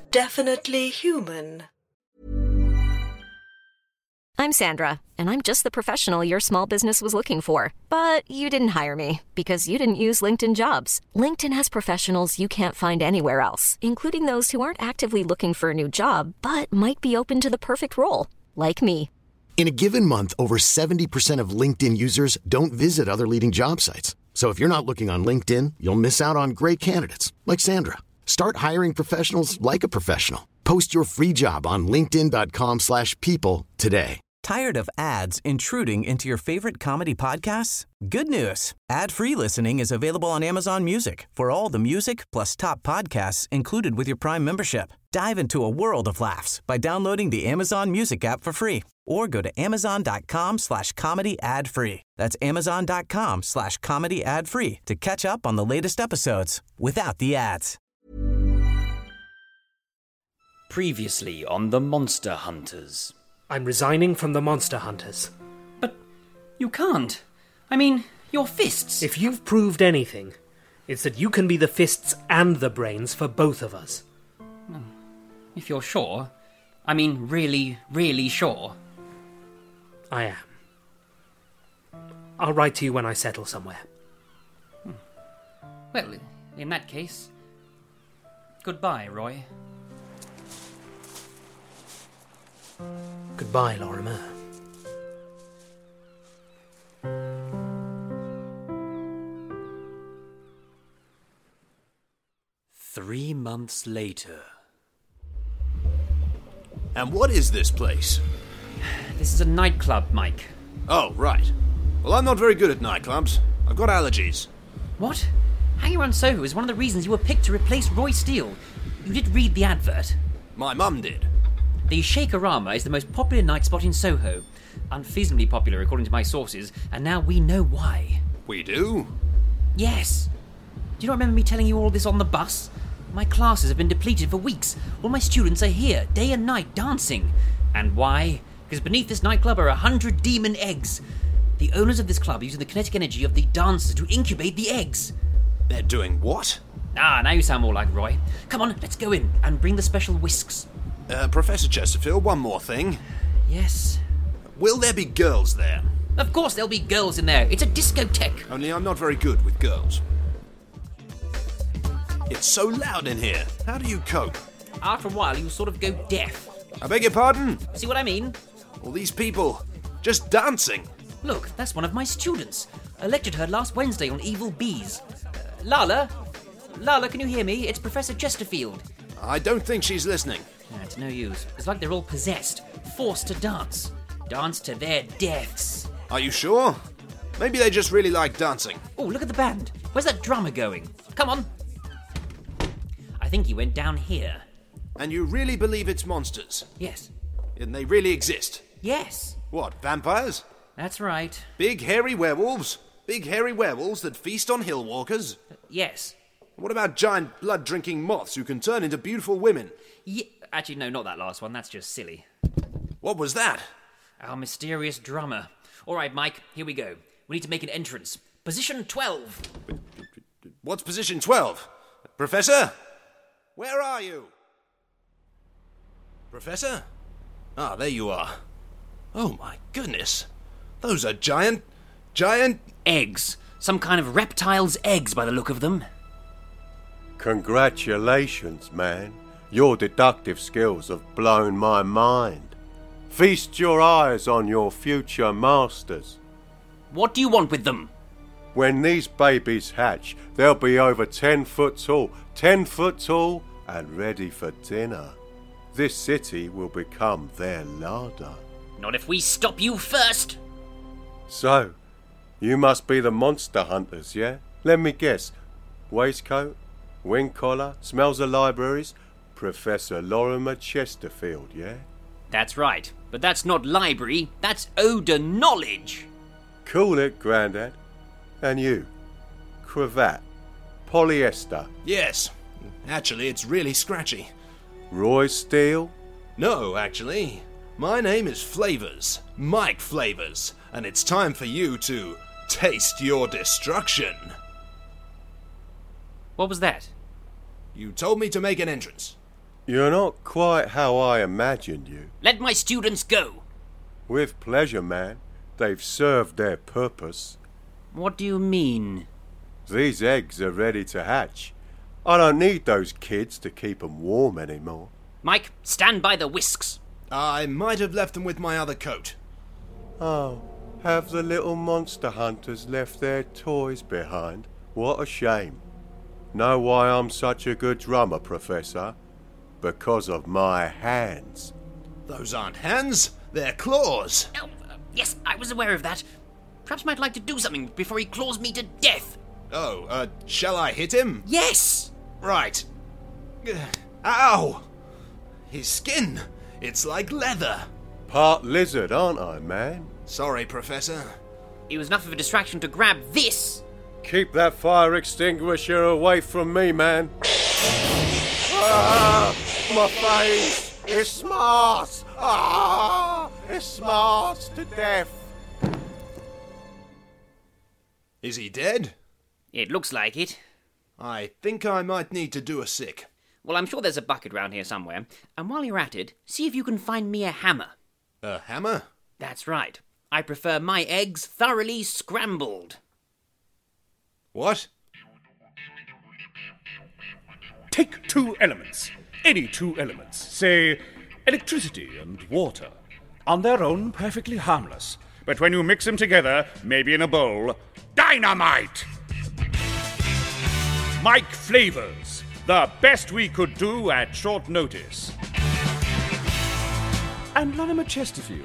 definitely human. I'm Sandra, and I'm just the professional your small business was looking for. But you didn't hire me because you didn't use LinkedIn Jobs. LinkedIn has professionals you can't find anywhere else, including those who aren't actively looking for a new job, but might be open to the perfect role, like me. In a given month, over 70% of LinkedIn users don't visit other leading job sites. So if you're not looking on LinkedIn, you'll miss out on great candidates like Sandra. Start hiring professionals like a professional. Post your free job on linkedin.com/people today. Tired of ads intruding into your favorite comedy podcasts? Good news. Ad-free listening is available on Amazon Music for all the music plus top podcasts included with your Prime membership. Dive into a world of laughs by downloading the Amazon Music app for free or go to amazon.com/comedy ad-free. That's amazon.com/comedy ad-free to catch up on the latest episodes without the ads. Previously on The Monster Hunters. I'm resigning from the Monster Hunters. But you can't. I mean, your fists. If you've proved anything, it's that you can be the fists and the brains for both of us. If you're sure. I mean, really, really sure. I am. I'll write to you when I settle somewhere. Well, in that case, goodbye, Roy. Goodbye, Lorimer. Three months later. And what is this place? This is a nightclub, Mike. Oh, right. Well, I'm not very good at nightclubs. I've got allergies. What? Hanging around Soho is one of the reasons you were picked to replace Roy Steele. You did read the advert. My mum did. The Shakerama is the most popular night spot in Soho. Unfeasibly popular according to my sources, and now we know why. We do? Yes. Do you not remember me telling you all this on the bus? My classes have been depleted for weeks. All my students are here, day and night, dancing. And why? Because beneath this nightclub are 100 demon eggs. The owners of this club are using the kinetic energy of the dancers to incubate the eggs. They're doing what? Ah, now you sound more like Roy. Come on, let's go in and bring the special whisks. Professor Chesterfield, one more thing. Yes? Will there be girls there? Of course there'll be girls in there. It's a discotheque. Only I'm not very good with girls. It's so loud in here. How do you cope? After a while, you sort of go deaf. I beg your pardon? See what I mean? All these people just dancing. Look, that's one of my students. I lectured her last Wednesday on evil bees. Lala? Lala, can you hear me? It's Professor Chesterfield. I don't think she's listening. It's no use. It's like they're all possessed, forced to dance. Dance to their deaths. Are you sure? Maybe they just really like dancing. Oh, look at the band. Where's that drummer going? Come on. I think he went down here. And you really believe it's monsters? Yes. And they really exist? Yes. What, vampires? That's right. Big hairy werewolves? Big hairy werewolves that feast on hill walkers? Yes. What about giant blood-drinking moths who can turn into beautiful women? Actually, no, not that last one. That's just silly. What was that? Our mysterious drummer. All right, Mike, here we go. We need to make an entrance. Position 12. What's position 12? Professor? Where are you? Professor? Ah, there you are. Oh my goodness. Those are giant... eggs. Some kind of reptile's eggs by the look of them. Congratulations, man. Your deductive skills have blown my mind. Feast your eyes on your future masters. What do you want with them? When these babies hatch, they'll be over 10 foot tall, and ready for dinner. This city will become their larder. Not if we stop you first. So, you must be the monster hunters, yeah? Let me guess. Waistcoat, wing collar, smells of libraries, Professor Lorimer Chesterfield, yeah? That's right, but that's not library, that's Oda knowledge. Cool it, Grandad. And you? Cravat, polyester. Yes. Actually, it's really scratchy. Roy Steele? No, actually. My name is Flavors, Mike Flavors, and it's time for you to taste your destruction. What was that? You told me to make an entrance. You're not quite how I imagined you. Let my students go. With pleasure, man. They've served their purpose. What do you mean? These eggs are ready to hatch. I don't need those kids to keep 'em warm anymore. Mike, stand by the whisks. I might have left them with my other coat. Oh, have the little monster hunters left their toys behind? What a shame. Know why I'm such a good drummer, Professor? Because of my hands. Those aren't hands, they're claws. Oh, yes, I was aware of that. Perhaps Mike like to do something before he claws me to death. Oh, shall I hit him? Yes! Right. Ow! His skin, it's like leather. Part lizard, aren't I, man? Sorry, Professor. It was enough of a distraction to grab this. Keep that fire extinguisher away from me, man. Ah, my face! It smarts! Ah, it smarts to death. Is he dead? It looks like it. I think I might need to do a sick. Well, I'm sure there's a bucket round here somewhere. And while you're at it, see if you can find me a hammer. A hammer? That's right. I prefer my eggs thoroughly scrambled. What? Take two elements. Any two elements. Say, electricity and water. On their own, perfectly harmless. But when you mix them together, maybe in a bowl, dynamite! Mike Flavors. The best we could do at short notice. And Lorimer Chesterfield.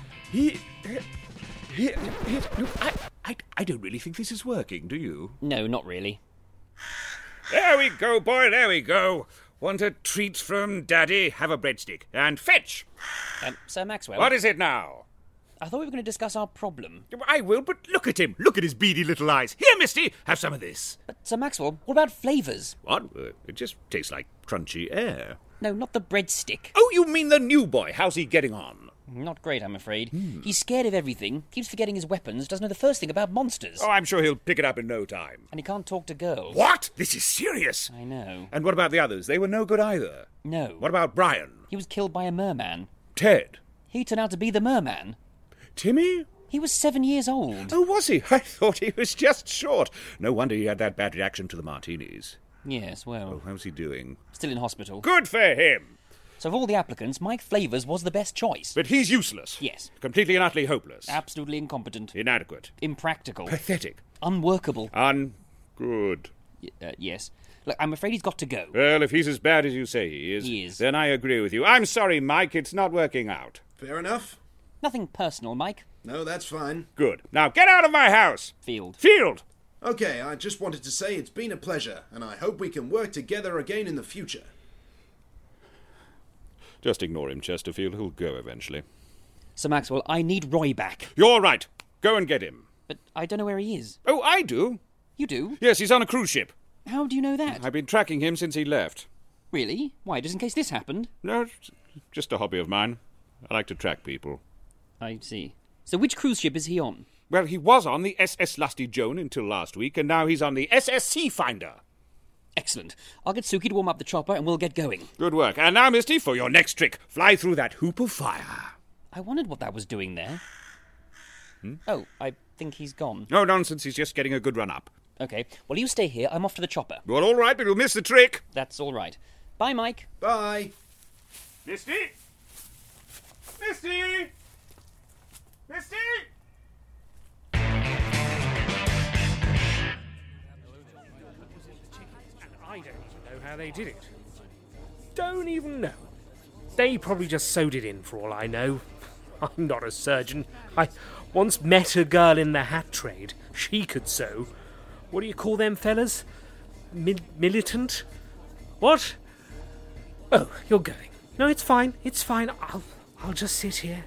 I don't really think this is working, do you? No, not really. There we go, boy, there we go. Want a treat from Daddy? Have a breadstick. And fetch! Sir Maxwell? What is it now? I thought we were going to discuss our problem. I will, but look at him. Look at his beady little eyes. Here, Misty, have some of this. But, Sir Maxwell, what about flavours? What? It just tastes like crunchy air. No, not the breadstick. Oh, you mean the new boy. How's he getting on? Not great, I'm afraid. He's scared of everything, keeps forgetting his weapons, doesn't know the first thing about monsters. Oh, I'm sure he'll pick it up in no time. And he can't talk to girls. What? This is serious. I know. And what about the others? They were no good either. No. What about Brian? He was killed by a merman. Ted? He turned out to be the merman. Timmy? He was 7 years old. Oh, was he? I thought he was just short. No wonder he had that bad reaction to the martinis. Yes, well... Oh, how's he doing? Still in hospital. Good for him! So of all the applicants, Mike Flavors was the best choice. But he's useless. Yes. Completely and utterly hopeless. Absolutely incompetent. Inadequate. Impractical. Pathetic. Unworkable. Good. Yes. Look, I'm afraid he's got to go. Well, if he's as bad as you say He is. then I agree with you. I'm sorry, Mike, it's not working out. Fair enough. Nothing personal, Mike. No, that's fine. Good. Now get out of my house! Field. Okay, I just wanted to say it's been a pleasure, and I hope we can work together again in the future. Just ignore him, Chesterfield. He'll go eventually. Sir Maxwell, I need Roy back. You're right. Go and get him. But I don't know where he is. Oh, I do. You do? Yes, he's on a cruise ship. How do you know that? I've been tracking him since he left. Really? Why, just in case this happened? No, it's just a hobby of mine. I like to track people. I see. So which cruise ship is he on? Well, he was on the SS Lusty Joan until last week, and now he's on the SS Sea Finder. Excellent. I'll get Suki to warm up the chopper and we'll get going. Good work. And now, Misty, for your next trick. Fly through that hoop of fire. I wondered what that was doing there. Oh, I think he's gone. No nonsense, he's just getting a good run up. Okay, well, you stay here. I'm off to the chopper. Well, all right, but you'll miss the trick. That's all right. Bye, Mike. Bye. Misty? Misty? Misty? I don't even know how they did it. Don't even know. They probably just sewed it in for all I know. I'm not a surgeon. I once met a girl in the hat trade. She could sew. What do you call them fellas? Militant? What? Oh, you're going. No, it's fine. It's fine. I'll just sit here.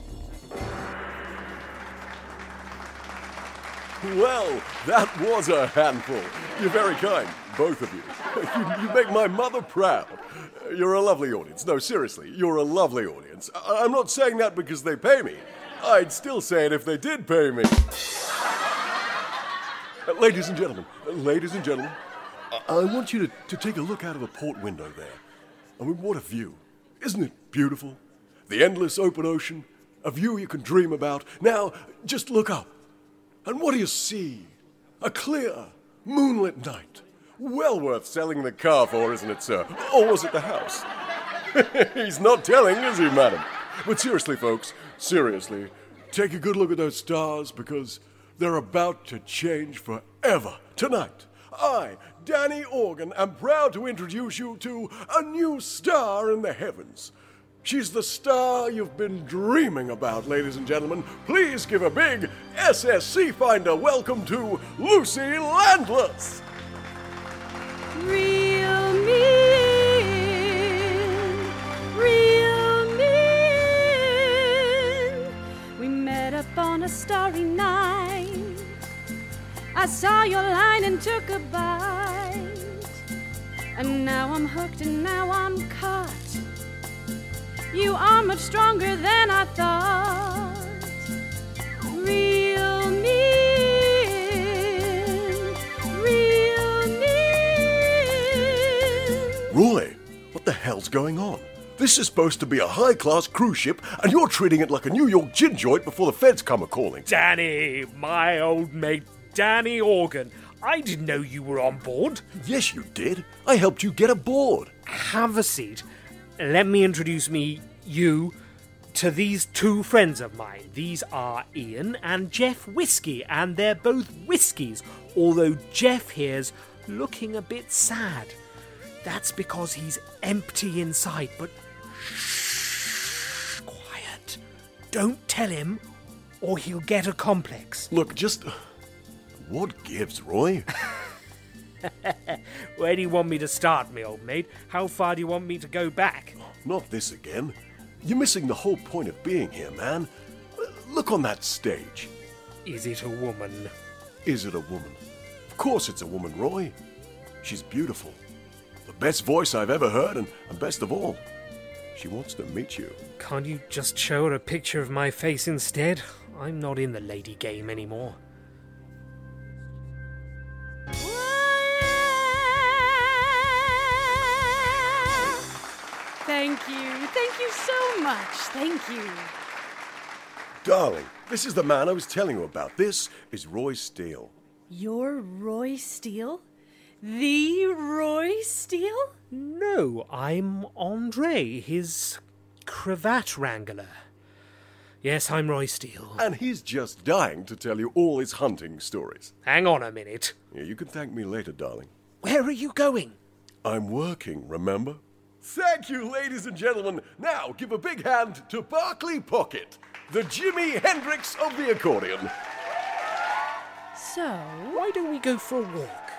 Well, that was a handful. You're very kind, both of you. You make my mother proud. You're a lovely audience. No, seriously, you're a lovely audience. I'm not saying that because they pay me. I'd still say it if they did pay me. Ladies and gentlemen, I want you to take a look out of the port window there. I mean, what a view. Isn't it beautiful? The endless open ocean, a view you can dream about. Now, just look up. And what do you see? A clear, moonlit night. Well worth selling the car for, isn't it, sir? Or was it the house? He's not telling, is he, madam? But seriously, folks, seriously, take a good look at those stars because they're about to change forever. Tonight, I, Danny Organ, am proud to introduce you to a new star in the heavens. She's the star you've been dreaming about, ladies and gentlemen. Please give a big SSC Finder welcome to Lucy Landless. Reel me in, reel me in. We met up on a starry night. I saw your line and took a bite. And now I'm hooked and now I'm caught. You are much stronger than I thought. Reel me in, reel me in. Roy, what the hell's going on? This is supposed to be a high-class cruise ship, and you're treating it like a New York gin joint before the feds come a-calling. Danny, my old mate Danny Organ. I didn't know you were on board. Yes, you did. I helped you get aboard. Have a seat. Let me introduce you to these two friends of mine. These are Ian and Jeff Whiskey, and they're both whiskies, although Jeff here's looking a bit sad. That's because he's empty inside, but shh, quiet. Don't tell him, or he'll get a complex. Look, just... what gives, Roy? Where do you want me to start, me old mate? How far do you want me to go back? Not this again. You're missing the whole point of being here, man. Look on that stage. Is it a woman? Is it a woman? Of course it's a woman, Roy. She's beautiful. The best voice I've ever heard, and best of all, she wants to meet you. Can't you just show her a picture of my face instead? I'm not in the lady game anymore. Thank you so much. Thank you. Darling, this is the man I was telling you about. This is Roy Steele. You're Roy Steele? The Roy Steele? No, I'm Andre, his cravat wrangler. Yes, I'm Roy Steele. And he's just dying to tell you all his hunting stories. Hang on a minute. Yeah, you can thank me later, darling. Where are you going? I'm working, remember? Thank you, ladies and gentlemen. Now, give a big hand to Barclay Pocket, the Jimi Hendrix of the accordion. So, why don't we go for a walk?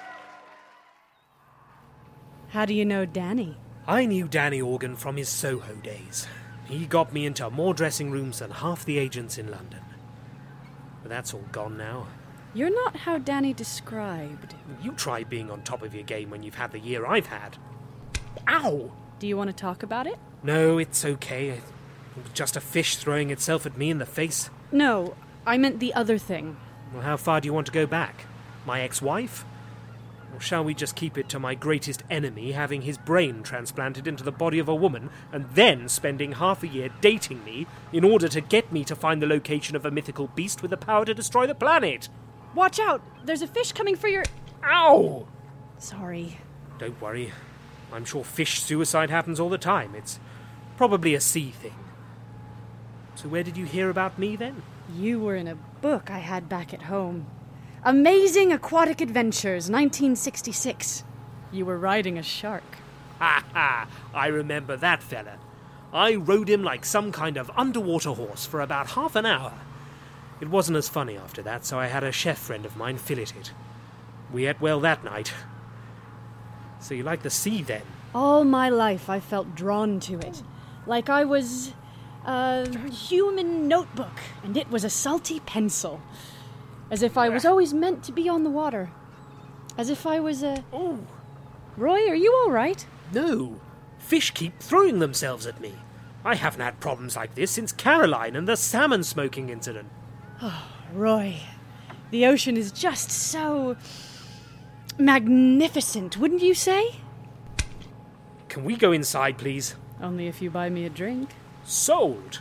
How do you know Danny? I knew Danny Organ from his Soho days. He got me into more dressing rooms than half the agents in London. But that's all gone now. You're not how Danny described. You try being on top of your game when you've had the year I've had. Ow! Do you want to talk about it? No, it's okay. It was just a fish throwing itself at me in the face. No, I meant the other thing. Well, how far do you want to go back? My ex-wife? Or shall we just keep it to my greatest enemy having his brain transplanted into the body of a woman and then spending half a year dating me in order to get me to find the location of a mythical beast with the power to destroy the planet? Watch out! There's a fish coming for your... Ow! Sorry. Don't worry. I'm sure fish suicide happens all the time. It's probably a sea thing. So where did you hear about me then? You were in a book I had back at home. Amazing Aquatic Adventures, 1966. You were riding a shark. Ha ha! I remember that fella. I rode him like some kind of underwater horse for about half an hour. It wasn't as funny after that, so I had a chef friend of mine fillet it. We ate well that night. So you like the sea, then? All my life I felt drawn to it. Like I was a human notebook, and it was a salty pencil. As if I was always meant to be on the water. As if I was a... Oh. Roy, are you all right? No. Fish keep throwing themselves at me. I haven't had problems like this since Caroline and the salmon smoking incident. Oh, Roy, the ocean is just so... magnificent, wouldn't you say? Can we go inside, please? Only if you buy me a drink. Sold.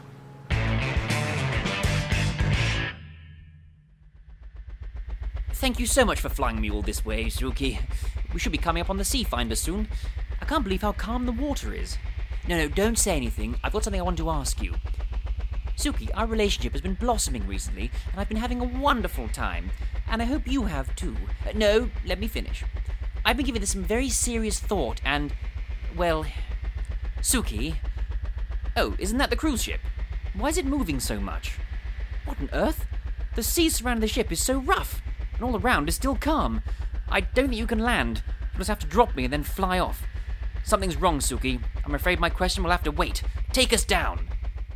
Thank you so much for flying me all this way, Suki. We should be coming up on the Seafinder soon. I can't believe how calm the water is. No, don't say anything. I've got something I want to ask you. Suki, our relationship has been blossoming recently, and I've been having a wonderful time. And I hope you have too. No, let me finish. I've been giving this some very serious thought, and, well, Suki... Oh, isn't that the cruise ship? Why is it moving so much? What on earth? The sea surrounding the ship is so rough, and all around is still calm. I don't think you can land. You'll just have to drop me and then fly off. Something's wrong, Suki. I'm afraid my question will have to wait. Take us down.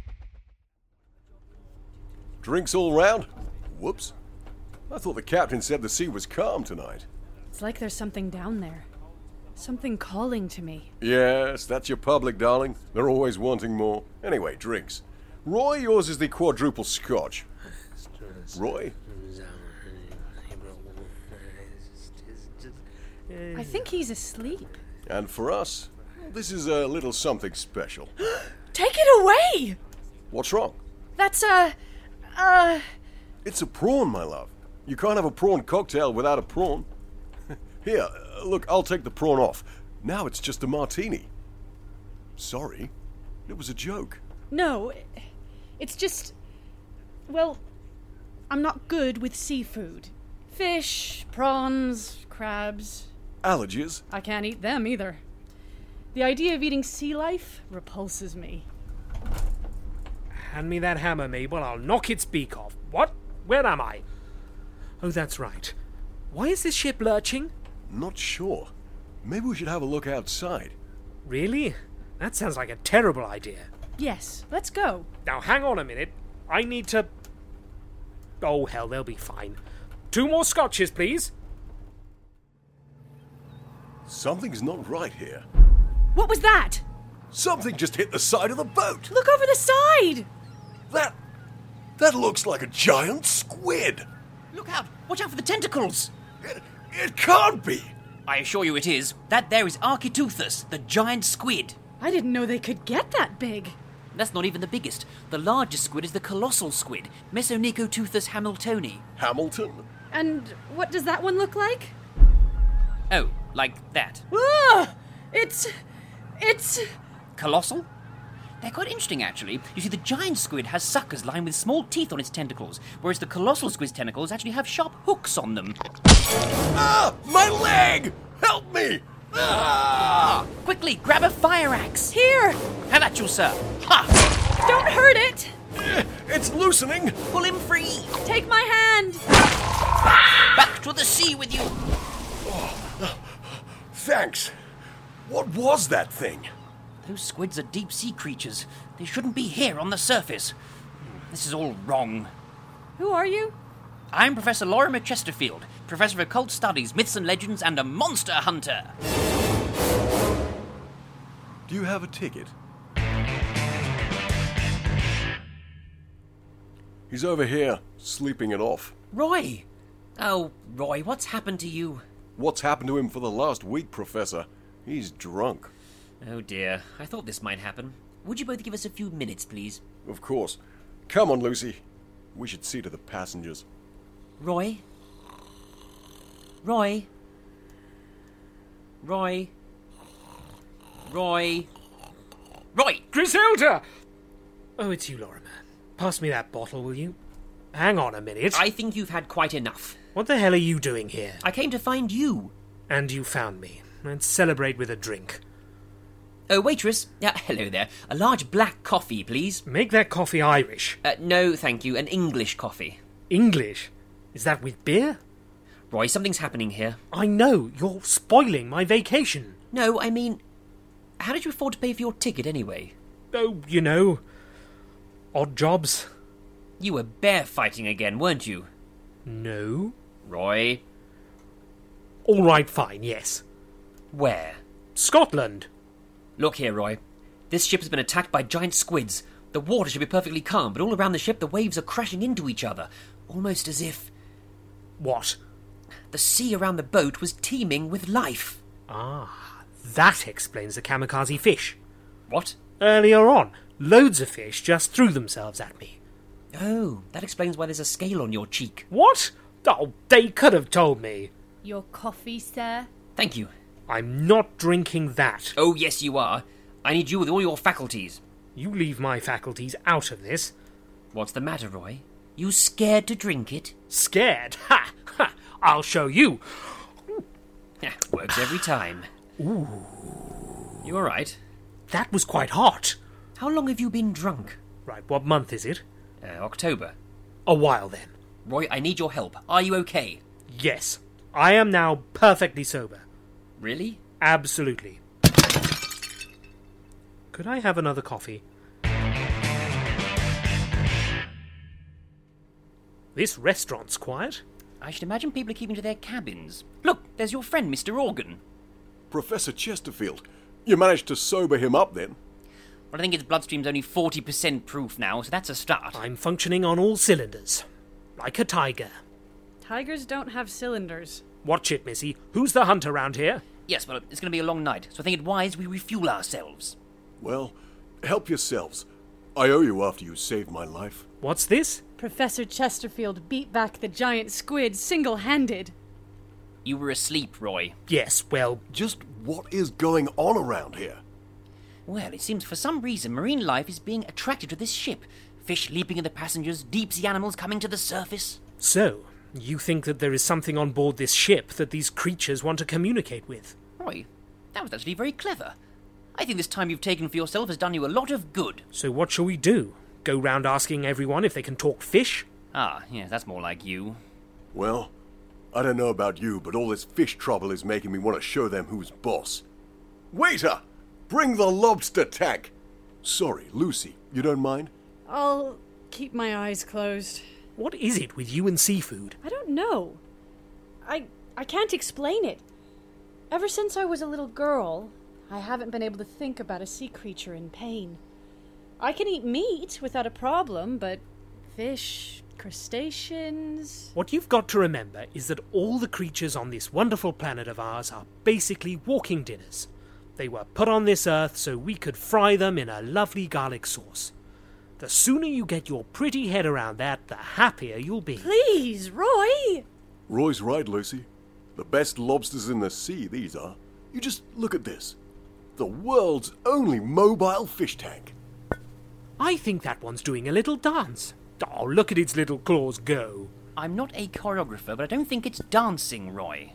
Drinks all round? Whoops. I thought the captain said the sea was calm tonight. It's like there's something down there. Something calling to me. Yes, that's your public, darling. They're always wanting more. Anyway, drinks. Roy, yours is the quadruple scotch. Roy? I think he's asleep. And for us, this is a little something special. Take it away! What's wrong? That's It's a prawn, my love. You can't have a prawn cocktail without a prawn. Here, look, I'll take the prawn off. Now it's just a martini. Sorry, it was a joke. No, it's just... Well, I'm not good with seafood. Fish, prawns, crabs... Allergies? I can't eat them either. The idea of eating sea life repulses me. Hand me that hammer, Mabel. I'll knock its beak off. What? Where am I? Oh, that's right. Why is this ship lurching? Not sure. Maybe we should have a look outside. Really? That sounds like a terrible idea. Yes, let's go. Now, hang on a minute. I need to... Oh, hell, they'll be fine. 2 more scotches, please. Something's not right here. What was that? Something just hit the side of the boat. Look over the side! That looks like a giant squid. Look out! Watch out for the tentacles! It can't be! I assure you it is. That there is Architeuthus, the giant squid. I didn't know they could get that big. That's not even the biggest. The largest squid is the colossal squid, Mesonychoteuthus hamiltoni. Hamilton? And what does that one look like? Oh, like that. Ah! It's... Colossal? They're quite interesting, actually. You see, the giant squid has suckers lined with small teeth on its tentacles, whereas the colossal squid's tentacles actually have sharp hooks on them. Ah! My leg! Help me! Ah! Quickly, grab a fire axe. Here! Have at you, sir. Ha! Don't hurt it! It's loosening! Pull him free! Take my hand! Back to the sea with you! Thanks. What was that thing? Those squids are deep-sea creatures. They shouldn't be here on the surface. This is all wrong. Who are you? I'm Professor Lorimer Chesterfield, Professor of Occult Studies, Myths and Legends, and a monster hunter. Do you have a ticket? He's over here, sleeping it off. Roy! Oh, Roy, what's happened to you? What's happened to him for the last week, Professor? He's drunk. Oh dear, I thought this might happen. Would you both give us a few minutes, please? Of course. Come on, Lucy. We should see to the passengers. Roy? Roy? Roy? Roy? Roy! Griselda! Oh, it's you, Lorimer. Pass me that bottle, will you? Hang on a minute. I think you've had quite enough. What the hell are you doing here? I came to find you. And you found me. Let's celebrate with a drink. Oh, waitress. Hello there. A large black coffee, please. Make that coffee Irish. No, thank you. An English coffee. English? Is that with beer? Roy, something's happening here. I know. You're spoiling my vacation. No, I mean... How did you afford to pay for your ticket, anyway? Oh, you know... odd jobs. You were bear fighting again, weren't you? No. Roy? All right, fine, yes. Where? Scotland. Look here, Roy. This ship has been attacked by giant squids. The water should be perfectly calm, but all around the ship the waves are crashing into each other. Almost as if... What? The sea around the boat was teeming with life. Ah, That explains the kamikaze fish. What? Earlier on, loads of fish just threw themselves at me. Oh, that explains why there's a scale on your cheek. What? Oh, they could have told me. Your coffee, sir? Thank you. I'm not drinking that. Oh, yes, you are. I need you with all your faculties. You leave my faculties out of this. What's the matter, Roy? You scared to drink it? Scared? Ha! Ha! I'll show you. Works every time. Ooh. You all right? That was quite hot. How long have you been drunk? Right, what month is it? October. A while then. Roy, I need your help. Are you okay? Yes. I am now perfectly sober. Really? Absolutely. Could I have another coffee? This restaurant's quiet. I should imagine people are keeping to their cabins. Look, there's your friend, Mr. Organ. Professor Chesterfield, you managed to sober him up then? Well, I think his bloodstream's only 40% proof now, so that's a start. I'm functioning on all cylinders. Like a tiger. Tigers don't have cylinders. Watch it, Missy. Who's the hunt around here? Yes, well, it's going to be a long night, so I think it wise we refuel ourselves. Well, help yourselves. I owe you after you saved my life. What's this? Professor Chesterfield beat back the giant squid single-handed. You were asleep, Roy. Yes, well... Just what is going on around here? Well, it seems for some reason marine life is being attracted to this ship. Fish leaping at the passengers, deep-sea animals coming to the surface. So, you think that there is something on board this ship that these creatures want to communicate with? Roy, that was actually very clever. I think this time you've taken for yourself has done you a lot of good. So what shall we do? Go round asking everyone if they can talk fish? Ah, yeah, that's more like you. Well, I don't know about you, but all this fish trouble is making me want to show them who's boss. Waiter! Bring the lobster tank! Sorry, Lucy, you don't mind? I'll keep my eyes closed. What is it with you and seafood? I don't know. I can't explain it. Ever since I was a little girl, I haven't been able to think about a sea creature in pain. I can eat meat without a problem, but fish, crustaceans... What you've got to remember is that all the creatures on this wonderful planet of ours are basically walking dinners. They were put on this earth so we could fry them in a lovely garlic sauce. The sooner you get your pretty head around that, the happier you'll be. Please, Roy! Roy's right, Lucy. The best lobsters in the sea, these are. You just look at this. The world's only mobile fish tank. I think that one's doing a little dance. Oh, look at its little claws go. I'm not a choreographer, but I don't think it's dancing, Roy.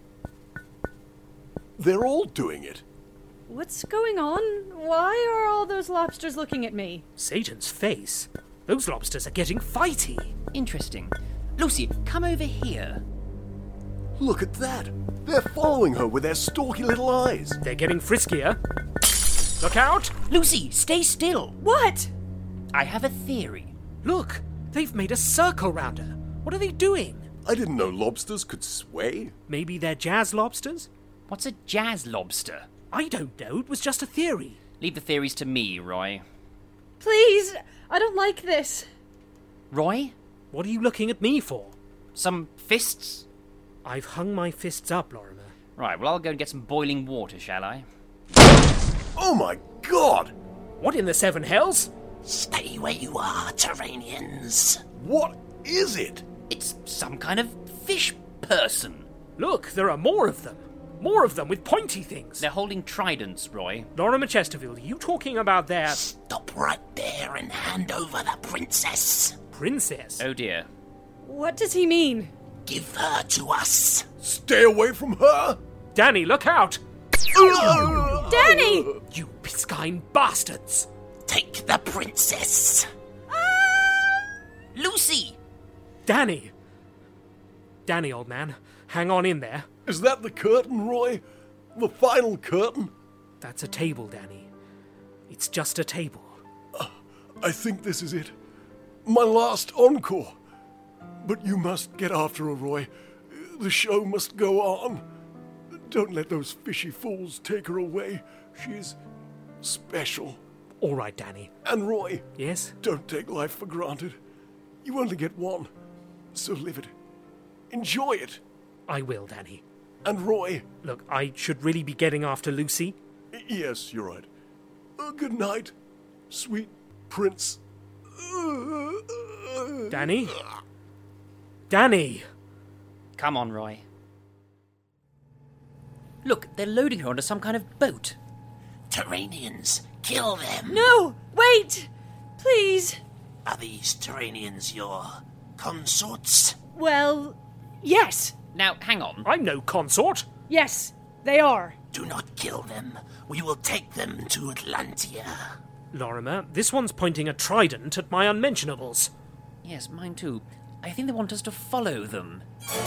They're all doing it. What's going on? Why are all those lobsters looking at me? Satan's face. Those lobsters are getting fighty. Interesting. Lucy, come over here. Look at that. They're following her with their stalky little eyes. They're getting friskier. Look out! Lucy, stay still. What? I have a theory. Look, they've made a circle round her. What are they doing? I didn't know lobsters could sway. Maybe they're jazz lobsters? What's a jazz lobster? I don't know. It was just a theory. Leave the theories to me, Roy. Please, I don't like this. Roy? What are you looking at me for? Some fists? I've hung my fists up, Lorimer. Right, well, I'll go and get some boiling water, shall I? Oh my God! What in the seven hells? Stay where you are, Terranians. What is it? It's some kind of fish person. Look, there are more of them. More of them with pointy things. They're holding tridents, Roy. Lorimer Chesterfield, are you talking about their... Stop right there and hand over the princess. Princess? Oh dear. What does he mean? Give her to us. Stay away from her! Danny, look out! Danny! You piscine bastards! Take the princess. Lucy! Danny! Danny, old man, hang on in there. Is that the curtain, Roy? The final curtain? That's a table, Danny. It's just a table. I think this is it. My last encore. But you must get after her, Roy. The show must go on. Don't let those fishy fools take her away. She's special. All right, Danny. And Roy. Yes? Don't take life for granted. You only get one. So live it. Enjoy it. I will, Danny. And Roy. Look, I should really be getting after Lucy. Yes, you're right. Good night, sweet prince. Danny? Danny! Come on, Roy. Look, they're loading her onto some kind of boat. Terranians, kill them. No! Wait! Please! Are these Terranians your consorts? Well, yes. Now, hang on. I'm no consort. Yes, they are. Do not kill them. We will take them to Atlantia. Lorimer, this one's pointing a trident at my unmentionables. Yes, mine too. I think they want us to follow them.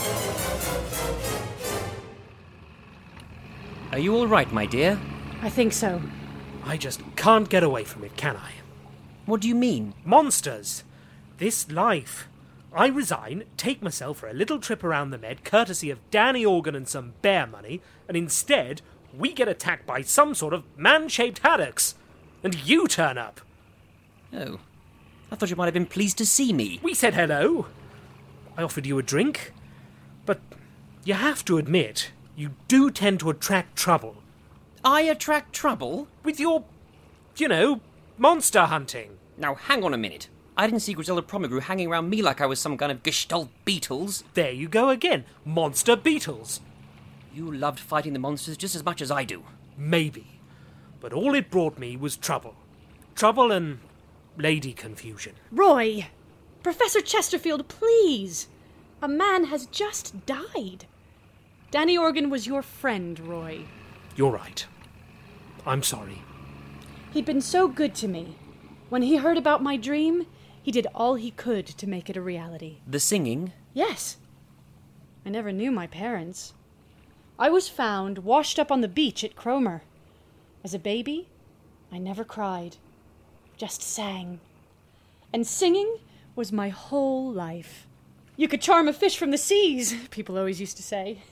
Are you all right, my dear? I think so. I just can't get away from it, can I? What do you mean? Monsters! This life. I resign, take myself for a little trip around the Med, courtesy of Danny Organ and some bear money, and instead, we get attacked by some sort of man-shaped haddocks. And you turn up. Oh. I thought you might have been pleased to see me. We said hello. I offered you a drink. But you have to admit, you do tend to attract trouble. I attract trouble? With your, monster hunting. Now, hang on a minute. I didn't see Griselda Promegru hanging around me like I was some kind of Gestalt Beatles. There you go again. Monster Beatles. You loved fighting the monsters just as much as I do. Maybe. But all it brought me was trouble. Trouble and lady confusion. Roy! Professor Chesterfield, please! A man has just died. Danny Organ was your friend, Roy. You're right. I'm sorry. He'd been so good to me. When he heard about my dream, he did all he could to make it a reality. The singing? Yes. I never knew my parents. I was found washed up on the beach at Cromer. As a baby, I never cried, just sang. And singing was my whole life. You could charm a fish from the seas, people always used to say.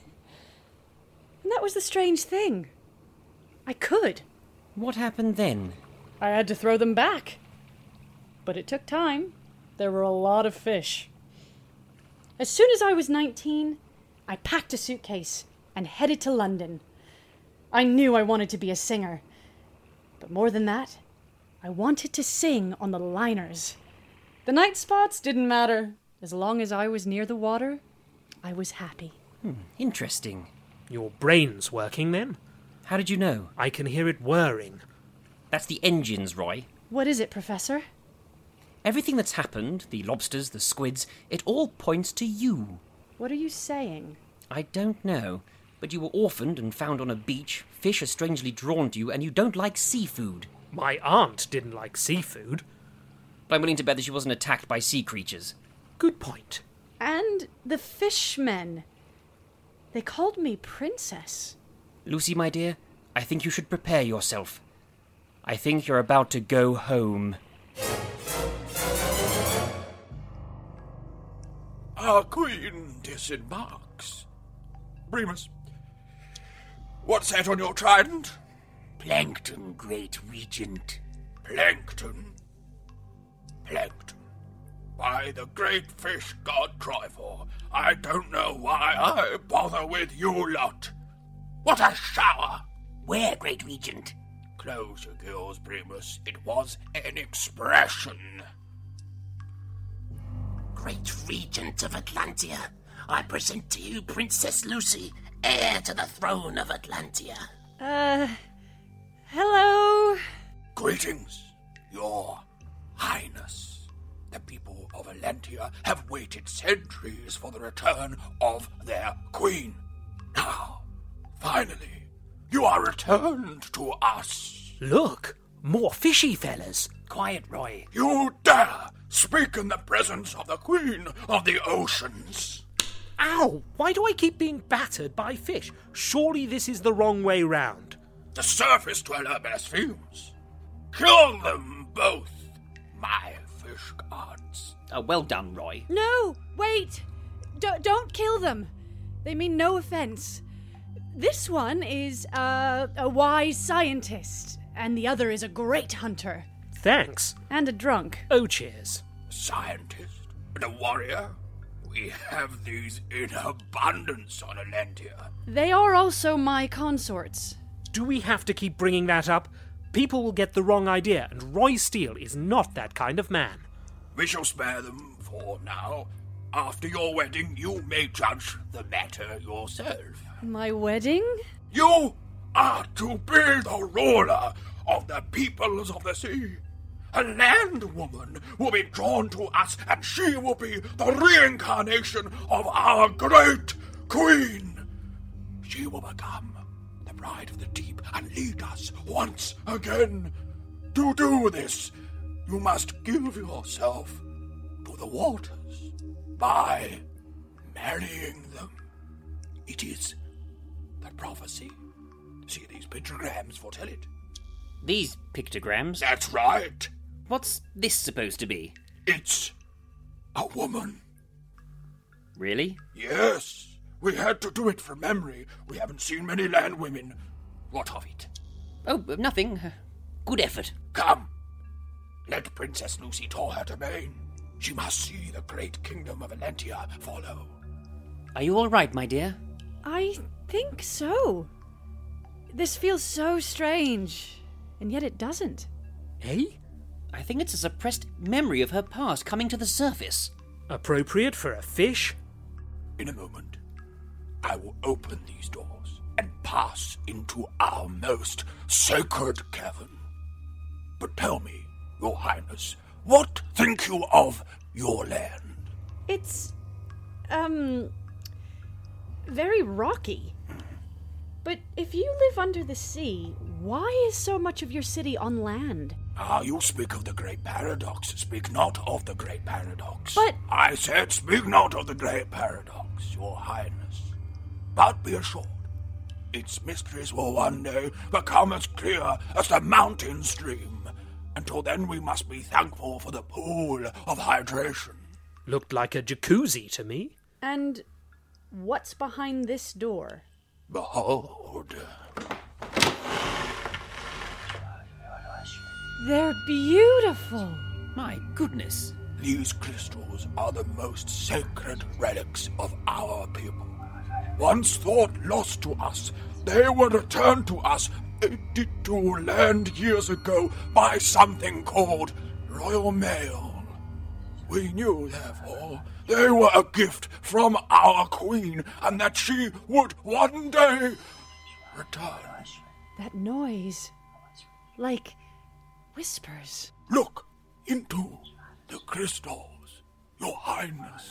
And that was the strange thing. I could. What happened then? I had to throw them back. But it took time. There were a lot of fish. As soon as I was 19, I packed a suitcase and headed to London. I knew I wanted to be a singer. But more than that, I wanted to sing on the liners. The night spots didn't matter. As long as I was near the water, I was happy. Interesting. Your brain's working then? How did you know? I can hear it whirring. That's the engines, Roy. What is it, Professor? Everything that's happened, the lobsters, the squids, it all points to you. What are you saying? I don't know, but you were orphaned and found on a beach, fish are strangely drawn to you, and you don't like seafood. My aunt didn't like seafood. But I'm willing to bet that she wasn't attacked by sea creatures. Good point. And the fishmen. They called me Princess. Lucy, my dear, I think you should prepare yourself. I think you're about to go home. Our queen disembarks. Primus, what's that on your trident? Plankton, Great Regent. Plankton? Plankton. By the great fish god Trifor, I don't know why I bother with you lot. What a shower! Where, Great Regent? Close your gills, Primus. It was an expression. Great Regent of Atlantia, I present to you Princess Lucy, heir to the throne of Atlantia. Hello? Greetings, Your Highness. The people of Atlantia have waited centuries for the return of their queen. Now, finally, you are returned to us. Look, more fishy fellas. Quiet, Roy. You dare speak in the presence of the Queen of the Oceans. Ow! Why do I keep being battered by fish? Surely this is the wrong way round. The surface dweller blasphemes. Kill them both, my fish gods. Well done, Roy. No, wait. Don't kill them. They mean no offense. This one is a wise scientist, and the other is a great hunter. Thanks. And a drunk. Oh, cheers. A scientist and a warrior? We have these in abundance on Atlantia. They are also my consorts. Do we have to keep bringing that up? People will get the wrong idea, and Roy Steele is not that kind of man. We shall spare them for now. After your wedding, you may judge the matter yourself. My wedding? You are to be the ruler of the peoples of the sea. A land woman will be drawn to us, and she will be the reincarnation of our great queen. She will become the bride of the deep and lead us once again. To do this, you must give yourself to the waters by marrying them. It is the prophecy. See, these pictograms foretell it. These pictograms? That's right. What's this supposed to be? It's a woman. Really? Yes. We had to do it from memory. We haven't seen many land women. What of it? Oh, nothing. Good effort. Come. Let Princess Lucy tour her domain. She must see the great kingdom of Atlantia follow. Are you all right, my dear? I think so. This feels so strange, and yet it doesn't. Eh? I think it's a suppressed memory of her past coming to the surface. Appropriate for a fish? In a moment, I will open these doors and pass into our most sacred cavern. But tell me, Your Highness, what think you of your land? It's, very rocky. But if you live under the sea, why is so much of your city on land? You speak of the great paradox. Speak not of the great paradox. But... I said speak not of the great paradox, Your Highness. But be assured, its mysteries will one day become as clear as the mountain stream. Until then, we must be thankful for the pool of hydration. Looked like a jacuzzi to me. And what's behind this door? Behold. They're beautiful. My goodness. These crystals are the most sacred relics of our people. Once thought lost to us, they were returned to us 82 land years ago by something called Royal Mail. We knew, therefore, they were a gift from our queen, and that she would one day return. That noise. Like whispers. Look into the crystals, Your Highness.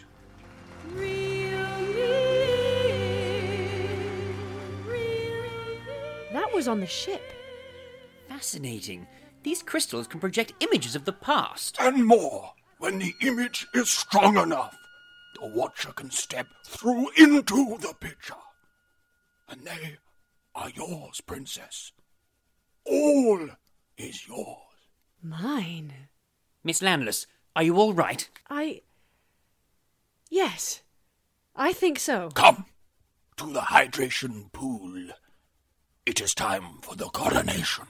That was on the ship. Fascinating. These crystals can project images of the past. And more. When the image is strong enough, the watcher can step through into the picture. And they are yours, Princess. All is yours. Mine? Miss Landless, are you all right? Yes, I think so. Come to the hydration pool. It is time for the coronation.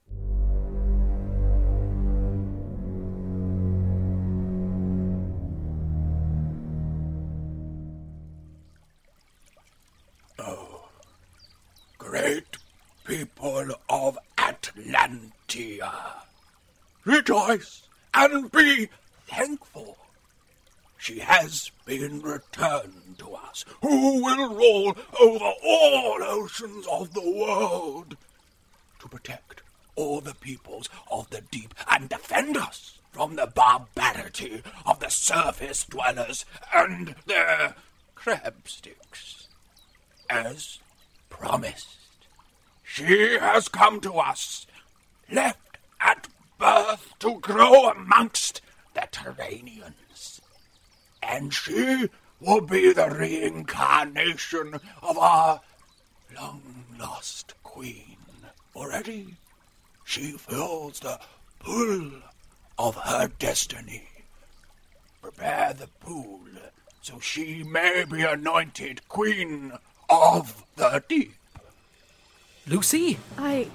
Oh, great people of Atlantia, rejoice and be thankful. She has been returned to us, who will rule over all oceans of the world, to protect all the peoples of the deep and defend us from the barbarity of the surface dwellers and their crab sticks. As promised, she has come to us, left at birth to grow amongst the Terranians. And she will be the reincarnation of our long-lost queen. Already, she fills the pool of her destiny. Prepare the pool so she may be anointed queen of the deep. Lucy? I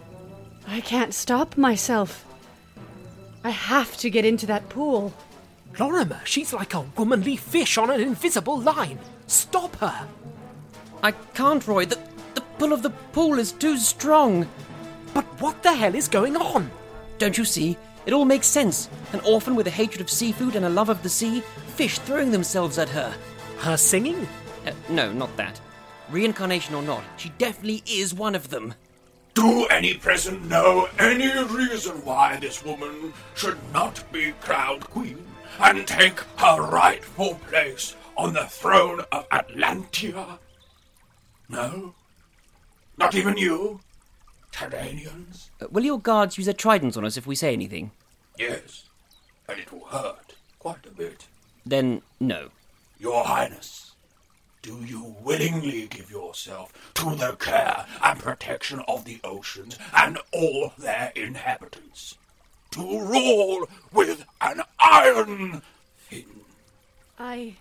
can't stop myself. I have to get into that pool. Lorimer, she's like a womanly fish on an invisible line. Stop her. I can't, Roy. The pull of the pool is too strong. But what the hell is going on? Don't you see? It all makes sense. An orphan with a hatred of seafood and a love of the sea. Fish throwing themselves at her. Her singing? No, not that. Reincarnation or not, she definitely is one of them. Do any present know any reason why this woman should not be crowned queen and take her rightful place on the throne of Atlantia? No? Not even you? Terranians? Will your guards use their tridents on us if we say anything? Yes, and it will hurt quite a bit. Then, no. Your Highness, do you willingly give yourself to the care and protection of the oceans and all their inhabitants? To rule with an iron fin? I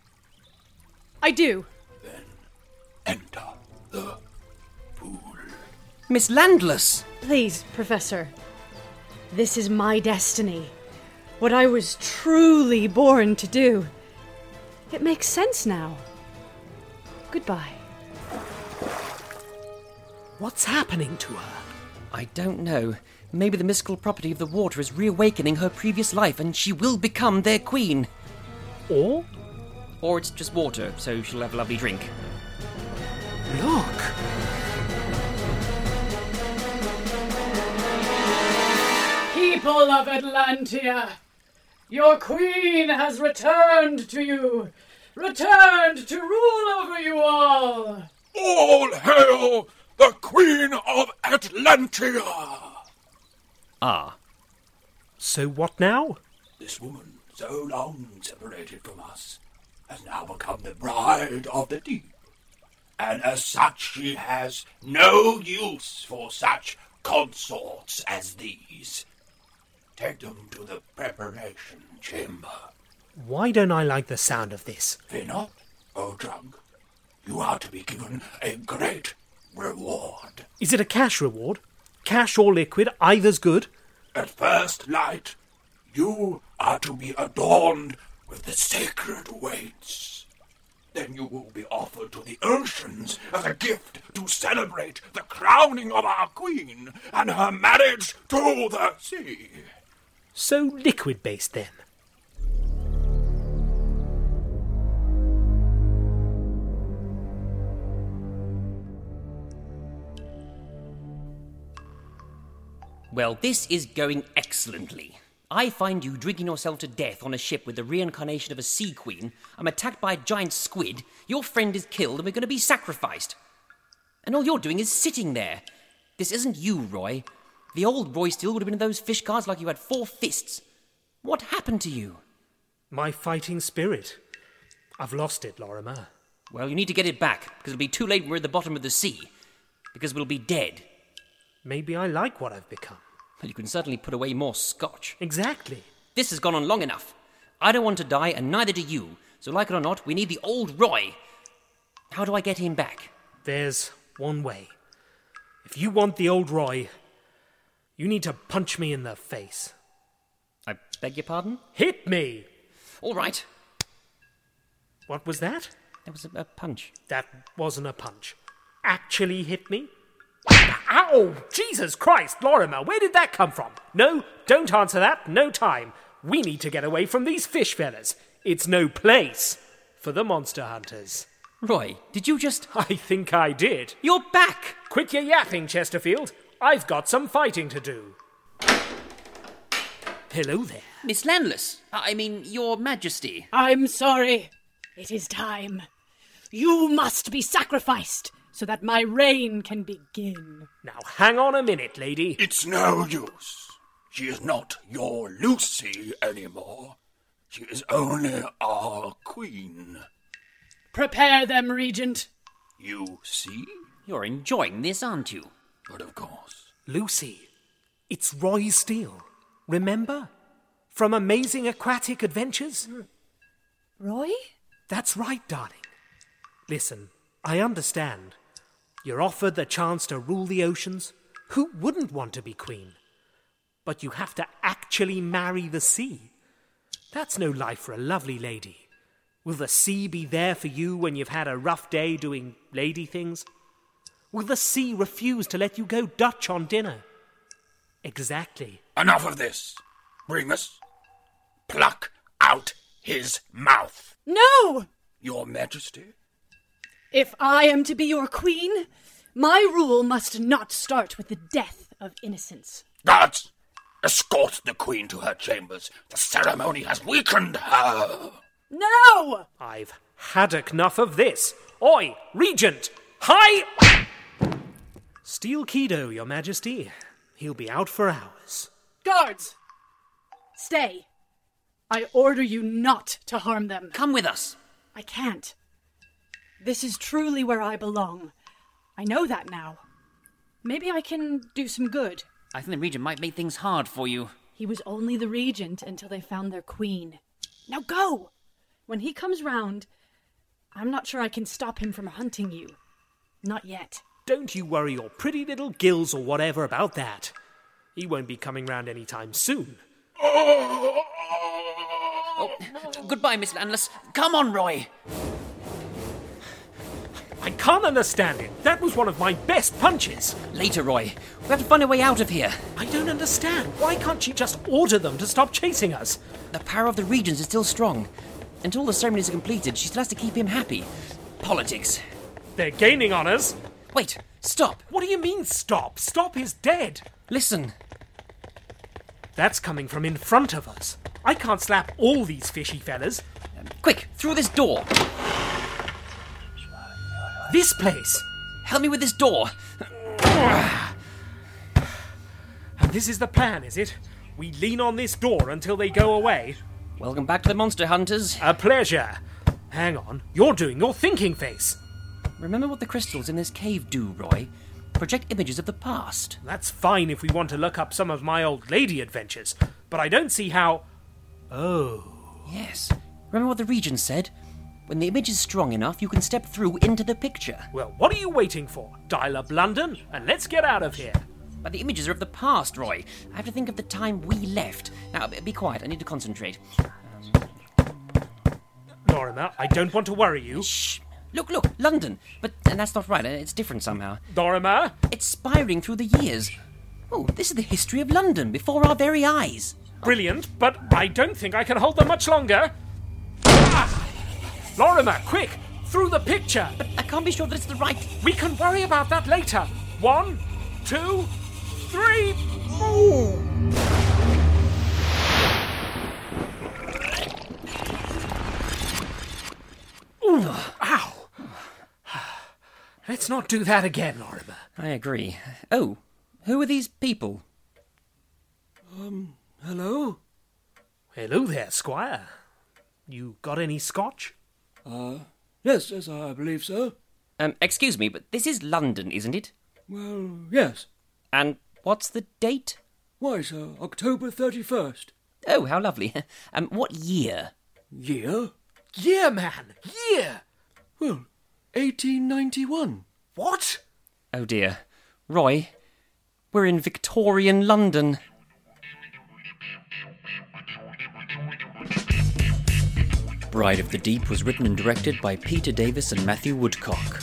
do. Then enter the pool. Miss Landless! Please, Professor. This is my destiny. What I was truly born to do. It makes sense now. Goodbye. What's happening to her? I don't know. Maybe the mystical property of the water is reawakening her previous life and she will become their queen. Or? Or it's just water, so she'll have a lovely drink. Look! People of Atlantia, your queen has returned to you. Returned to rule over you all. All hail the Queen of Atlantia! Ah. So what now? This woman, so long separated from us, has now become the bride of the deep. And as such she has no use for such consorts as these. Take them to the preparation chamber. Why don't I like the sound of this? Fear not, O drug. You are to be given a great reward. Is it a cash reward? Cash or liquid, either's good? At first light, you are to be adorned with the sacred weights. Then you will be offered to the oceans as a gift to celebrate the crowning of our queen and her marriage to the sea. So liquid-based then? Well, this is going excellently. I find you drinking yourself to death on a ship with the reincarnation of a sea queen. I'm attacked by a giant squid. Your friend is killed and we're going to be sacrificed. And all you're doing is sitting there. This isn't you, Roy. The old Roy Steele would have been in those fish guards like you had 4 fists. What happened to you? My fighting spirit. I've lost it, Lorimer. Well, you need to get it back, because it'll be too late when we're at the bottom of the sea. Because we'll be dead. Maybe I like what I've become. Well, you can certainly put away more scotch. Exactly. This has gone on long enough. I don't want to die, and neither do you. So like it or not, we need the old Roy. How do I get him back? There's one way. If you want the old Roy, you need to punch me in the face. I beg your pardon? Hit me! All right. What was that? That was a punch. That wasn't a punch. Actually hit me? Ow! Jesus Christ, Lorimer, where did that come from? No, don't answer that. No time. We need to get away from these fish fellas. It's no place for the monster hunters. Roy, did you just... I think I did. You're back! Quit your yapping, Chesterfield. I've got some fighting to do. Hello there. Miss Landless. I mean, Your Majesty. I'm sorry. It is time. You must be sacrificed so that my reign can begin. Now, hang on a minute, lady. It's no use. She is not your Lucy anymore. She is only our queen. Prepare them, Regent. You see? You're enjoying this, aren't you? But of course. Lucy, it's Roy Steele. Remember? From Amazing Aquatic Adventures? Roy? That's right, darling. Listen, I understand. You're offered the chance to rule the oceans. Who wouldn't want to be queen? But you have to actually marry the sea. That's no life for a lovely lady. Will the sea be there for you when you've had a rough day doing lady things? Will the sea refuse to let you go Dutch on dinner? Exactly. Enough of this. Remus, pluck out his mouth. No! Your Majesty. If I am to be your queen, my rule must not start with the death of innocence. Guards, escort the Queen to her chambers. The ceremony has weakened her. No! I've had enough of this. Oi, Regent! Hi! Steal Kido, Your Majesty. He'll be out for hours. Guards! Stay. I order you not to harm them. Come with us. I can't. This is truly where I belong. I know that now. Maybe I can do some good. I think the Regent might make things hard for you. He was only the Regent until they found their queen. Now go! When he comes round, I'm not sure I can stop him from hunting you. Not yet. Don't you worry your pretty little gills or whatever about that. He won't be coming round any time soon. Oh, goodbye, Miss Landless. Come on, Roy. I can't understand it. That was one of my best punches. Later, Roy. We have to find a way out of here. I don't understand. Why can't she just order them to stop chasing us? The power of the Regents is still strong. Until the ceremonies are completed, she still has to keep him happy. Politics. They're gaining on us. Wait, stop. What do you mean, stop? Stop is dead. Listen. That's coming from in front of us. I can't slap all these fishy fellas. Quick, through this door. This place. Help me with this door. And this is the plan, is it? We lean on this door until they go away. Welcome back to the Monster Hunters. A pleasure. Hang on, you're doing your thinking face. Remember what the crystals in this cave do, Roy? Project images of the past. That's fine if we want to look up some of my old lady adventures, but I don't see how... Oh. Yes. Remember what the Regent said? When the image is strong enough, you can step through into the picture. Well, what are you waiting for? Dial up London, and let's get out of here. But the images are of the past, Roy. I have to think of the time we left. Now, be quiet. I need to concentrate. Lorimer, I don't want to worry you. Shh. Look, London. But that's not right. It's different somehow. Lorimer? It's spiraling through the years. Oh, this is the history of London before our very eyes. Brilliant, but I don't think I can hold them much longer. Ah! Lorimer, quick! Through the picture! But I can't be sure that it's the right... We can worry about that later. 1, 2, 3... Ooh. Ooh, ow! Let's not do that again, Lorimer. I agree. Oh, who are these people? Hello? Hello there, Squire. You got any scotch? Yes, I believe so. Excuse me, but this is London, isn't it? Well, yes. And what's the date? Why, sir, October 31st. Oh, how lovely. What year? Year? Year, man! Year! Well, 1891. What? Oh dear. Roy, we're in Victorian London. Bride of the Deep was written and directed by Peter Davis and Matthew Woodcock.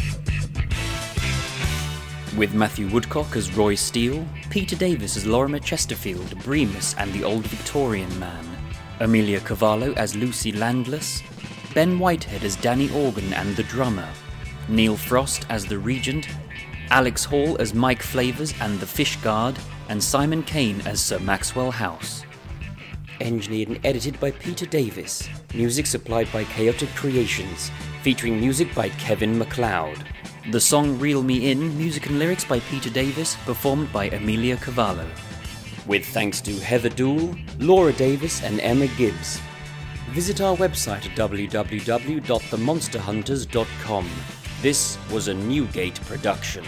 With Matthew Woodcock as Roy Steele, Peter Davis as Lorimer Chesterfield, Bremus and the Old Victorian Man, Amelia Cavallo as Lucy Landless, Ben Whitehead as Danny Organ and the Drummer, Neil Frost as the Regent, Alex Hall as Mike Flavors and the Fish Guard, and Simon Kane as Sir Maxwell House. Engineered and edited by Peter Davis. Music supplied by Chaotic Creations, featuring music by Kevin MacLeod. The song Reel Me In, music and lyrics by Peter Davis, performed by Amelia Cavallo. With thanks to Heather Dool, Laura Davis and Emma Gibbs. Visit our website at www.themonsterhunters.com. This was a Newgate production.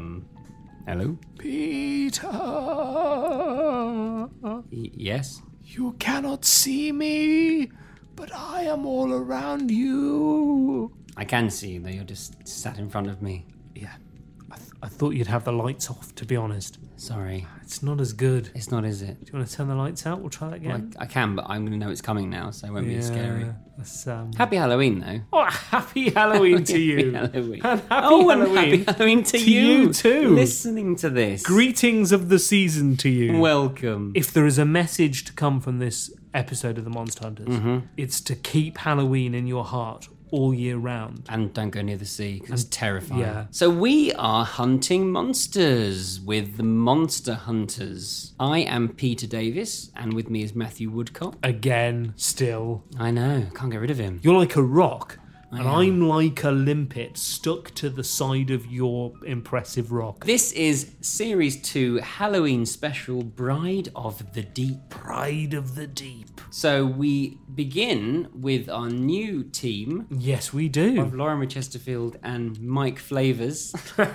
Peter? Hello? Peter? Yes? You cannot see me, but I am all around you. I can see you, though. You're just sat in front of me. Yeah. I thought you'd have the lights off, to be honest. Sorry. It's not as good. It's not, is it? Do you want to turn the lights out? We'll try that again. Well, I can, but I'm going to know it's coming now, so it won't be as scary. That's, Happy Halloween, though. Oh, happy Halloween to you. Happy Halloween. And happy and Halloween. happy Halloween to you too. Listening to this. Greetings of the season to you. Welcome. If there is a message to come from this episode of the Monster Hunters, it's to keep Halloween in your heart all year round. And don't go near the sea, because it's terrifying. Yeah. So we are hunting monsters with the Monster Hunters. I am Peter Davis, and with me is Matthew Woodcock. Again, still. I know, can't get rid of him. You're like a rock. And am. I'm like a limpet stuck to the side of your impressive rock. This is Series 2 Halloween special, Bride of the Deep. Bride of the Deep. So we begin with our new team. Yes, we do. Of Lorimer Chesterfield and Mike Flavors.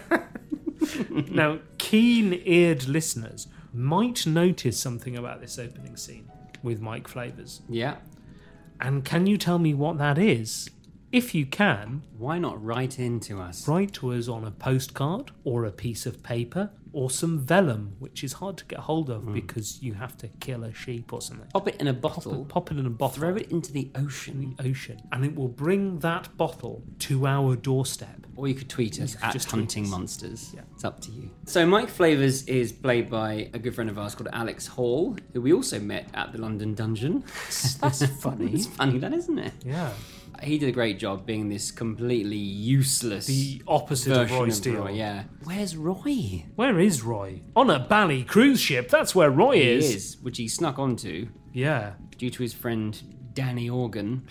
Now, keen-eared listeners might notice something about this opening scene with Mike Flavors. Yeah. And can you tell me what that is? If you can, why not write in to us? Write to us on a postcard or a piece of paper or some vellum, which is hard to get hold of because you have to kill a sheep or something. Pop it in a bottle. Pop it in a bottle. Throw it into the ocean. And it will bring that bottle to our doorstep. Or you could tweet us at just Hunting tweet us. Monsters. Yeah. It's up to you. So Mike Flavors is played by a good friend of ours called Alex Hall, who we also met at the London Dungeon. That's funny. It's funny, that, isn't it? Yeah. He did a great job being this completely useless... The opposite of version Roy Steele. Roy, yeah. Where's Roy? Where is Roy? On a bally cruise ship. That's where Roy He is. is, which he snuck onto. Yeah. Due to his friend Danny Organ.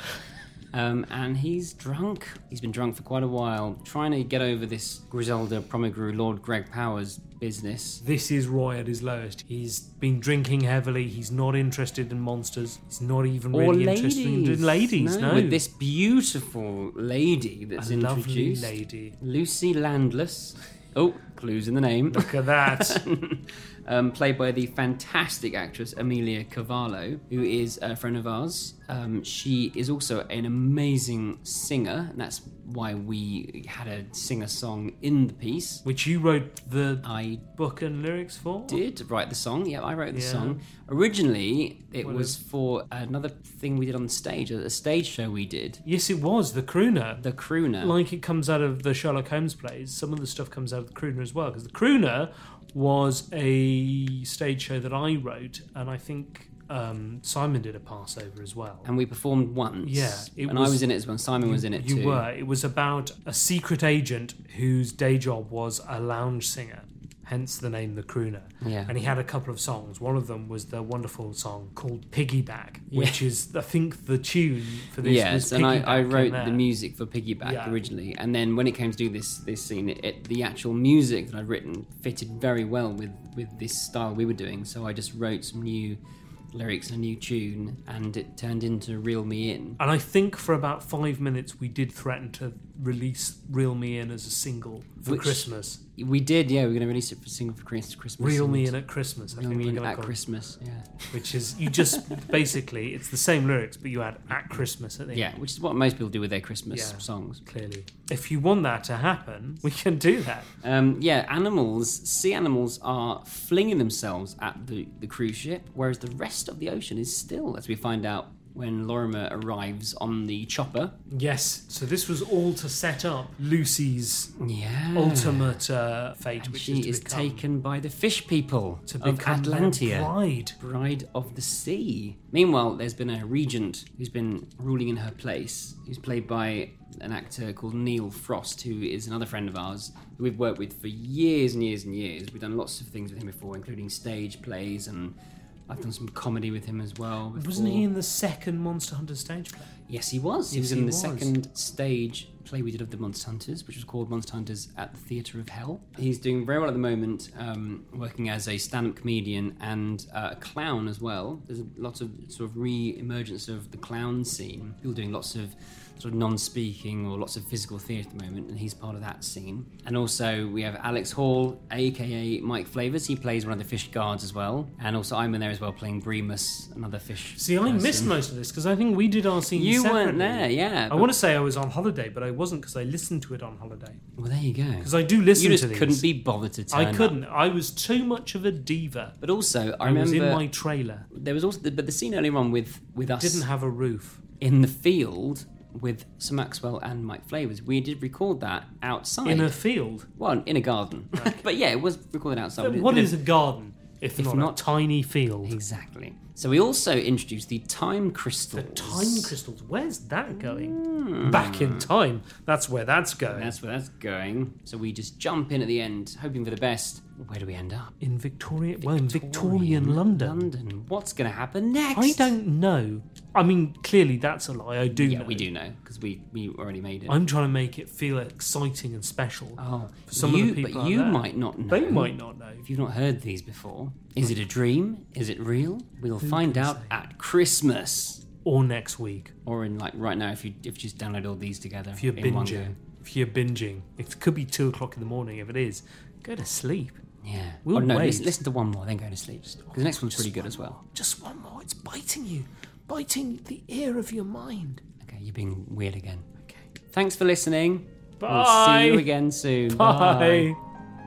And he's drunk. He's been drunk for quite a while, trying to get over this Griselda Promigru Lord Greg Powers business. This is Roy at his lowest. He's been drinking heavily. He's not interested in monsters. He's not even really interested in ladies. No. With this beautiful lady that's introduced. Lovely lady. Lucy Landless. Oh, clues in the name. Look at that. Played by the fantastic actress Amelia Cavallo, who is a friend of ours. She is also an amazing singer, and that's why we had a singer-song in the piece. Which you wrote the book and lyrics for? Did write the song. Yeah, I wrote the song. Originally, it was for another thing we did on the stage, a stage show we did. Yes, it was, The Crooner. The Crooner. Like it comes out of the Sherlock Holmes plays, some of the stuff comes out of The Crooner as well, because The Crooner was a stage show that I wrote, and I think Simon did a Passover as well. And we performed once. Yeah. I was in it as well. Simon was in it too. You were. It was about a secret agent whose day job was a lounge singer, hence the name The Crooner. Yeah. And he had a couple of songs. One of them was the wonderful song called Piggyback, which is, I think, the tune for this was and Piggyback. I wrote in there. the music for Piggyback originally, and then when it came to do this scene, the actual music that I'd written fitted very well with this style we were doing, so I just wrote some new lyrics and a new tune, and it turned into Reel Me In. And I think for about 5 minutes we did threaten to release Reel Me In as a single for Christmas. We did, yeah. We're going to release it for single for Christmas. Reel Me In at Christmas. Reel Me In at Christmas, yeah. Which is, you just, basically, it's the same lyrics, but you add at Christmas at the end. Yeah, which is what most people do with their Christmas songs. Clearly. If you want that to happen, we can do that. Sea animals are flinging themselves at the cruise ship, whereas the rest of the ocean is still, as we find out when Lorimer arrives on the chopper. Yes, so this was all to set up Lucy's ultimate fate, and which she is taken by the fish people to of become Atlantia. their Bride of the Sea. Meanwhile, there's been a regent who's been ruling in her place, who's played by an actor called Neil Frost, who is another friend of ours who we've worked with for years and years and years. We've done lots of things with him before, including stage plays, and I've done some comedy with him as well. Wasn't he in the second Monster Hunter stage play? Yes, he was. He Yes, was in he the was. second stage play we did of the Monster Hunters, which was called Monster Hunters at the Theatre of Hell. He's doing very well at the moment, working as a stand-up comedian and a clown as well. There's lots of sort of re-emergence of the clown scene. People doing lots of sort of non-speaking or lots of physical theatre at the moment, and he's part of that scene. And also we have Alex Hall, aka Mike Flavors. He plays one of the fish guards as well. And also I'm in there as well, playing Bremus, another fish See, I person. missed most of this because I think we did our scene You separately. weren't there, yeah. I want to say I was on holiday, but I wasn't because I listened to it on holiday. Well, there you go. Because I do listen you just to these. couldn't be bothered to turn I couldn't. up. I was too much of a diva. But also, I was remember in my trailer. There was also the scene earlier on with us. Didn't have a roof. In the field with Sir Maxwell and Mike Flavors. We did record that outside. In a field? Well, in a garden. But yeah, it was recorded outside. What is a garden if not a tiny field? Exactly. So we also introduced the time crystals. The time crystals. Where's that going? Back in time. That's where that's going. That's where that's going. So we just jump in at the end, hoping for the best. Where do we end up? In Victorian London. What's going to happen next? I don't know. I mean, clearly that's a lie. I do know. Yeah, we do know, because we already made it. I'm trying to make it feel exciting and special. Oh, for some of the people but out you there. might not know. They might not know. If you've not heard these before. Is it a dream? Is it real? We'll find out at Christmas. Or next week. Or in like right now if you just download all these together. If you're in one binging. go. If you're binging. It could be 2 o'clock in the morning. If it is, go to sleep. Yeah. We'll no, wait. listen to one more, then go to sleep. Because the next one's pretty good as well. Just one more. It's biting you. Biting the ear of your mind. Okay, you're being weird again. Okay. Thanks for listening. Bye. We'll see you again soon. Bye.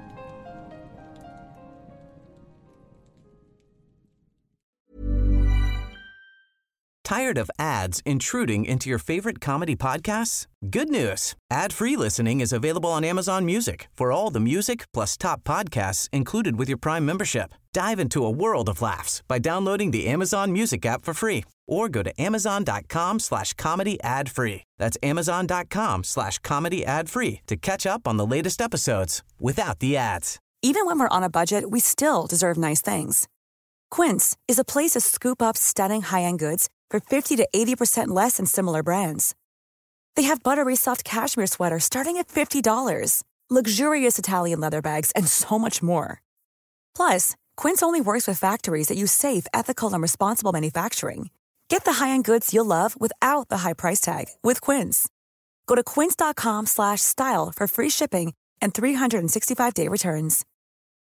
Tired of ads intruding into your favorite comedy podcasts? Good news. Ad-free listening is available on Amazon Music for all the music plus top podcasts included with your Prime membership. Dive into a world of laughs by downloading the Amazon Music app for free or go to amazon.com/comedy ad-free. That's amazon.com/comedy ad-free to catch up on the latest episodes without the ads. Even when we're on a budget, we still deserve nice things. Quince is a place to scoop up stunning high-end goods for 50 to 80% less than similar brands. They have buttery soft cashmere sweaters starting at $50, luxurious Italian leather bags, and so much more. Plus, Quince only works with factories that use safe, ethical, and responsible manufacturing. Get the high-end goods you'll love without the high price tag with Quince. Go to quince.com/style for free shipping and 365-day returns.